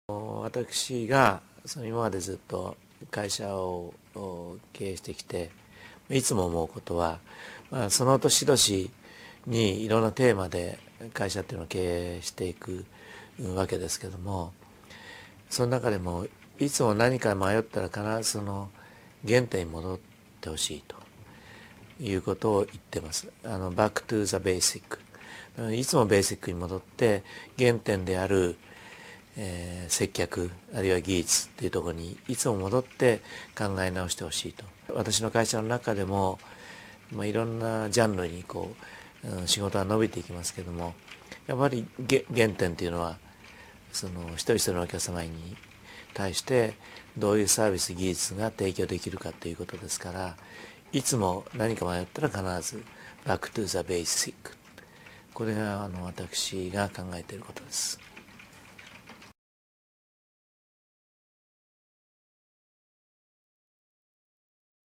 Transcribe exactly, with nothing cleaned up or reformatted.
私がその今までずっと会社を経営してきていつも思うことは、まあ、その年々にいろんなテーマで会社っていうのを経営していくわけですけども、その中でもいつも何か迷ったら必ずその原点に戻ってほしいということを言ってます。あのバックトゥザベーシック、いつもベーシックに戻って原点であるえー、接客あるいは技術っていうところにいつも戻って考え直してほしいと。私の会社の中でも、まあ、いろんなジャンルにこう、うん、仕事は伸びていきますけども、やっぱり原点っていうのはその一人一人のお客様に対してどういうサービス技術が提供できるかということですから、いつも何か迷ったら必ずバックトゥザベーシック、これがあの私が考えていることです。